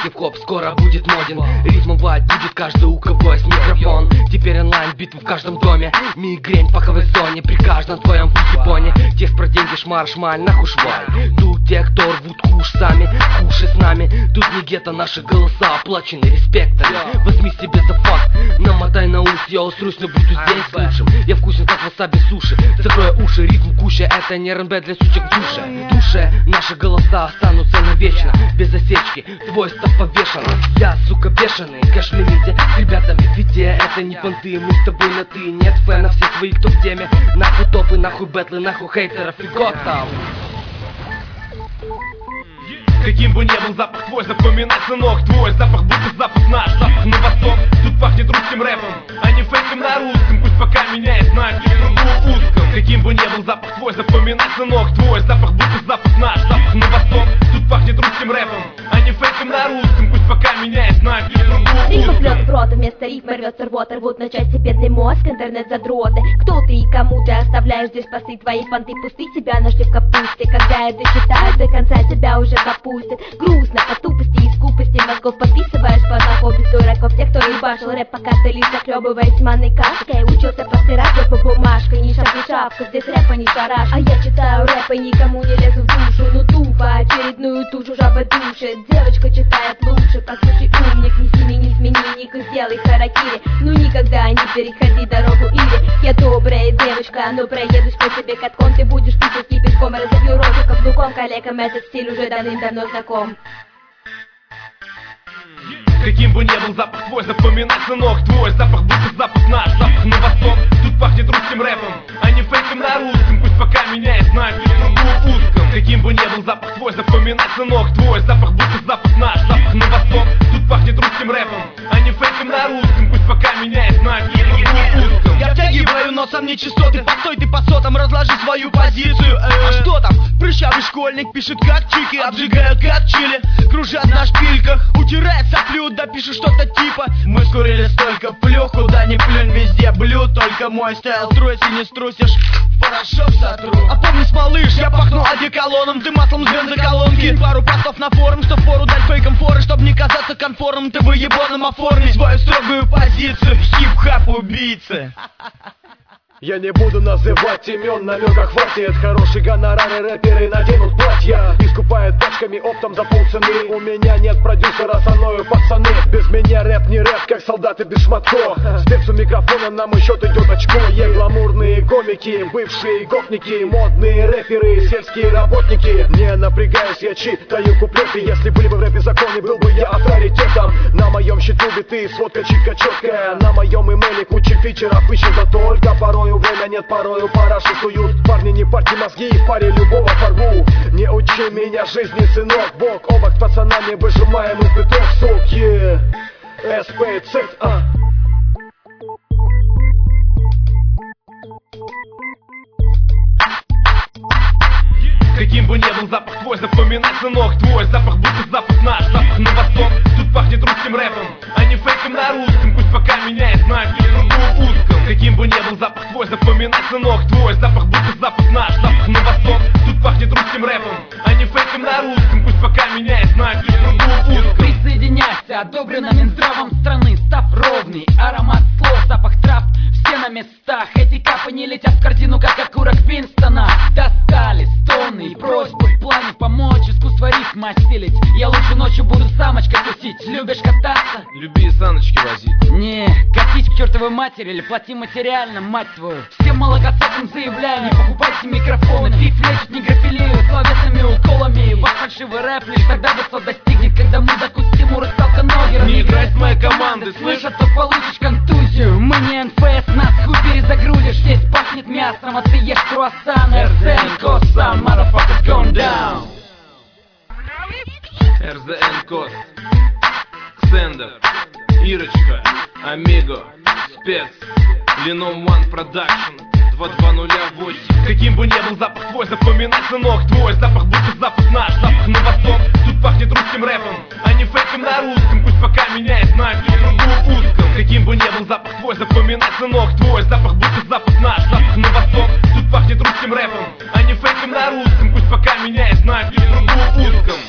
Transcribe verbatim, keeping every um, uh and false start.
хип-хоп скоро будет моден. Ритмовать будет каждый, у кого есть микрофон. Теперь онлайн битвы в каждом доме. Мигрень в паховой зоне при каждом твоем высипоне. Текст про деньги, шмар, шмаль, нахуй шваль. Тут те, кто рвут куш сами, кушай с нами. Тут не гетто, наши голоса оплачены респектами. Возьми себе за факт, намотай на ус. Я усрусь, но буду здесь лучшим. Я вкусен, как васаби суши. Закрой уши, ритм гуще. Это не РНБ для сучек в душе. Душе, наши голоса останутся навечно. Без осечки, твой став повешен. Я, сука, бешеный, кэш в лимите. С ребятами в фите, это не понты. Мы с тобой на ты, нет фенов, все свои, кто в теме. Нахуй топы, нахуй бэтлы, нахуй хейтеров и готов. Каким бы ни был запах твой, запоминай, сынок, твой запах будто запах наш, запах на восток. Тут пахнет русским рэпом, а не фейком на русском. Пусть пока меняет знает в кругу узком. Каким бы ни был запах твой, запоминай, сынок, твой запах будто запах наш, запах на восток. Тут пахнет русским рэпом, а не фейком на русском. Пусть пока меняет знает в кругу узком. Рифма плет в рот, вместо рифма рвется рвота. Рвут на части бедный мозг, интернет-задроты. Кто ты и кому ты оставляешь здесь посты? Твои фанты пусты, тебя нашли в капусте. Когда я досчитаю до конца, тебя уже попустят. Грустно по тупости и скупости мозгов. Подписываешь по знаку без дураков. Те, кто ебашил рэп, пока ты лишь захлебываясь манной кашкой. Учился постирать рэп бумажкой. Ни шаг, ни шапка, здесь рэпа не шараш. А я читаю рэп и никому не лезу в душу. Ну тупо, очередную тушу жаба душит. Девочка читает лучше, послушай умник. Не сними, не смени, ник и сделай харакири. Ну никогда не переходи дорогу или. Я добрая девочка, но проедусь по тебе катком. Ты будешь писать кипятком, разобью рожу каблуком. Коллегам этот стиль уже давным-давно знаком. Каким бы ни был запах твой, запоминай, сынок, твой запах будто запах наш, запах на восток. Тут пахнет русским рэпом, а не фейком на русском. Пусть пока меняет знает в кругу узком. Каким бы ни был запах твой, запоминай, сынок, твой запах будто запах наш, запах на восток. Тут пахнет русским рэпом, а не фейком на русском. Пусть пока меняет знает в кругу узком. Я втягиваю носом нечистоты, постой ты по сотам, разложи свою позицию. А что там? Прыщавый школьник пишет как чики, обжигают как чили, кружат на шпильках, утирает соплю, да пишет что-то типа: мы скурили столько плюх, куда ни плюнь, везде блю. Только мой стайл струйся, не струсишь, в порошок сотру. Опомнись, малыш, я пахну одеколоном, ты маслом с бензоколонки. Пару постов на форум, что впору дать фейкам форы, чтоб не казаться конформом. Ты выебоном оформи свою строгую позицию, хип-хап убийцы. Я не буду называть имен, намека хватит. Хороший гонорар и рэперы наденут платья и скупают пачками оптом за полцены. У меня нет продюсера, со мною пацаны. Без меня рэп не рэп, как солдаты без шматко. Спец у микрофона, на мой счет идет очко. Я гламурные комики, бывшие гопники, модные рэперы, сельские работники. Не напрягаюсь, я читаю куплеты. Если были бы в рэпе законе, был бы я авторитетом. На моем счету биты, сводка читка четкая. На моем имейле куча фичеров, ищем, да только порою время нет, порою параши суют. Парни, не парьте мозги, в паре любого порву. Не учи меня жизни, сынок, бок о бок с пацанами выжимаем из биток, суки. эс пи цэ, а. Каким бы ни был запах твой, запоминай, сынок, твой запах будто запах наш, запах на восток. Тут пахнет русским рэпом, а не фейком на русском. Пусть пока меняет знает в кругу узком. Каким бы ни был запах твой, запоминай, сынок, твой запах будто запах наш, запах на восток. Тут пахнет русским рэпом, а не фейком на русском. Пусть пока меняет знает в кругу узком. Присоединяйся, одобрено Минздравом страны. Став ровный, аромат слов, запах трав, все на местах. Эти капы не летят в корзину, как окурок Винстона. Достали стоны и просьбы в плане помочь искусство рифма осилить. Я лучше ночью буду с самочкой тусить. Любишь кататься? Люби саночки возить. Не, катись к чертовой матери или плати материально, мать твою. Всем молокососам заявляю, не покупайте микрофоны. Фиф лечит негрофилию словесными уколами. Ваш фальшивый рэп лишь тогда высот достигнет, когда мудаку Тимура сталка ноги. Не играй с моей команды, слышь, а то получишь контузию. Мы не эн эф эс, нас хуй перезагрузишь. Здесь пахнет мясом, а ты ешь круассан. эр зэ эн Коса, motherfuckers gone down. эр зэ эн Кост, Ксендер, Ирочка, Амиго, Спец, Леном One Production, два два ноль восемь. Каким бы ни был запах твой, запоминай, сынок, твой запах будто запах наш, запах на восток. Тут пахнет русским рэпом, а не фейком на русском. Пусть пока меняет знает в кругу узком. Каким бы ни был запах твой, запоминай, сынок, твой запах будто запах наш, запах на восток. Тут пахнет русским рэпом, а не фейком на русском. Пусть пока меняет знает в кругу узком.